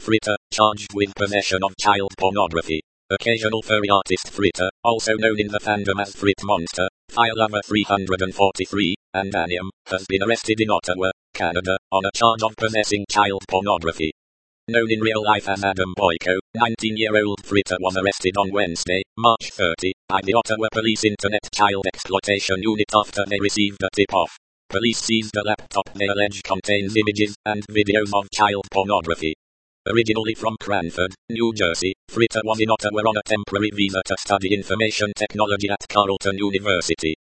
Fritter, charged with possession of child pornography. Occasional furry artist Fritter, also known in the fandom as Frit Monster, Fire Lover 343, and Anium, has been arrested in Ottawa, Canada, on a charge of possessing child pornography. Known in real life as Adam Boyko, 19-year-old Fritter was arrested on Wednesday, March 30, by the Ottawa Police Internet Child Exploitation Unit after they received a tip-off. Police seized a laptop they allege contains images and videos of child pornography. Originally from Cranford, New Jersey, Fritter was in Ottawa on a temporary visa to study information technology at Carleton University.